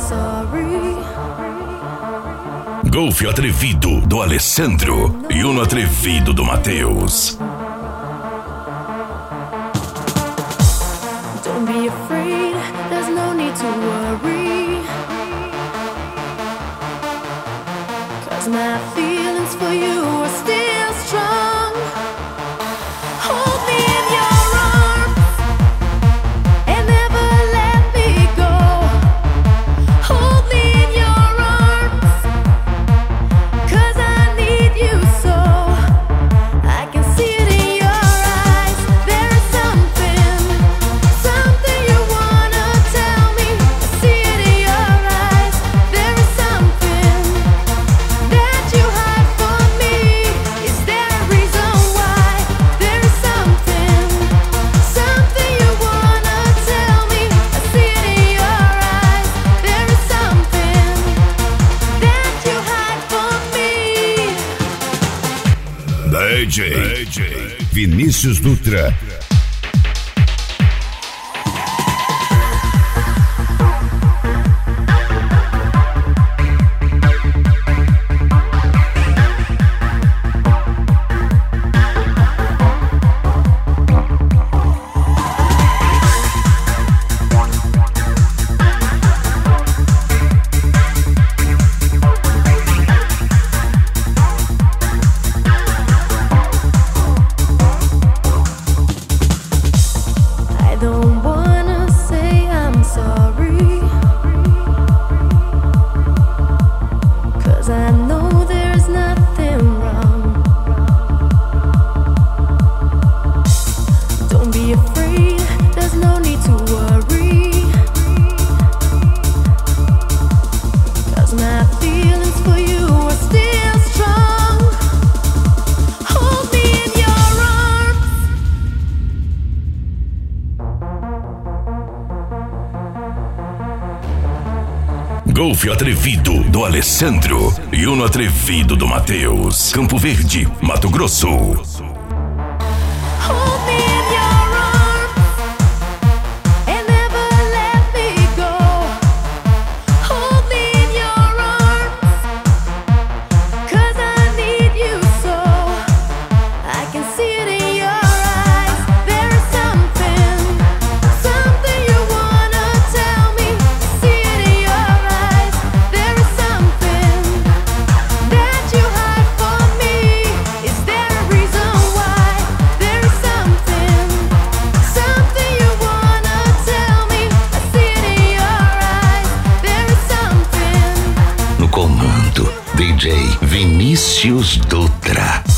Golfe Atrevido do Alessandro e Uno Atrevido do Matheus. Don't be afraid, there's no need to worry, 'cause my feelings for you are still strong. Hold me in your arms and never let me go. Hold me in your arms, 'cause I need you so. I can see it in your eyes. There is something you wanna tell me. I see it in your eyes. There is something that you hide from me. Is there a reason why? There is something you wanna tell me. I see it in your eyes. There is something that you hide from me. DJ Vinícius Dutra. I don't wanna say I'm sorry, 'cause I know there's nothing wrong. Don't be afraid, there's no need to worry, 'cause my feelings for you are still strong. Hold me in your arms. Golfe Atrevido do Alessandro e Uno Atrevido do Matheus. Campo Verde, Mato Grosso. Hold me in your arms and never let me go. Hold me in your arms, 'cause I need you so. I can see it in your eyes. There is something you wanna tell me. I see it in your eyes. There is something that you hide from me. Is there a reason why? There is something you wanna tell me. I see it in your eyes. There is something. No comando, DJ Vinícius Dutra.